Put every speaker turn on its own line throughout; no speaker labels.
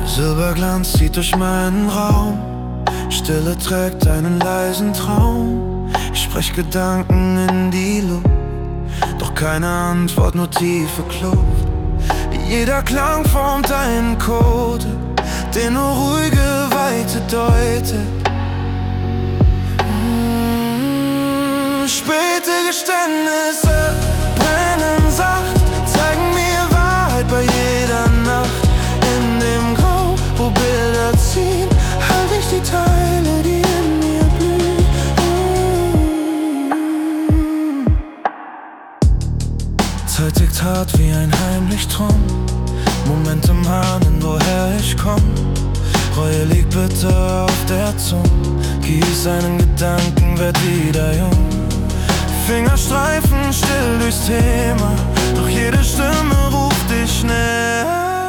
Silberglanz zieht durch meinen Raum, Stille trägt einen leisen Traum. Ich sprech Gedanken in die Luft, doch keine Antwort, nur tiefe Kluft. Jeder Klang formt einen Code, den nur ruhige Weite deutet. Späte Geständnisse brennen sacht, zeigen mir Wahrheit bei jeder Nacht. In dem Grau, wo Bilder ziehen, halte ich die Teile, die in mir blühen. Zeit tickt hart wie ein Heimlichttraum, Momente mahnen, woher ich komm. Reue liegt bitter auf der Zunge, gieß einen Gedanken, werd wieder jung. Finger streifen still durchs Thema, doch jede Stimme ruft dich näher.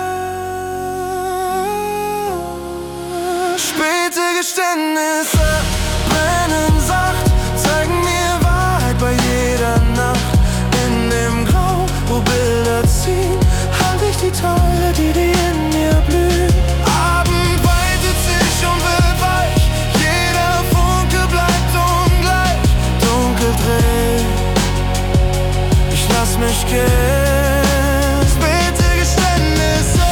Späte Geständnisse brennen sacht, zeigen mir Wahrheit bei jeder Nacht. In dem Grau, wo Bilder ziehen, halte ich die Teile, die in mir blühen. Abend weitet sich und wird weich, jeder Funke bleibt ungleich. Dunkel dreht, ich lass mich gehen. Späte Geständnisse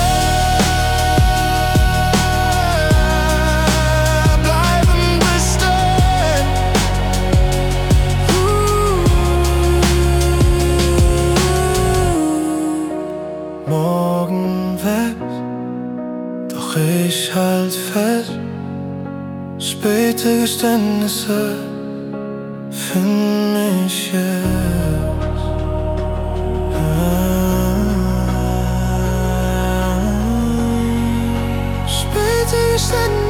bleiben bestehen. Morgen wächst, doch ich halt fest. Späte Geständnisse find mich jetzt. Späte Geständnisse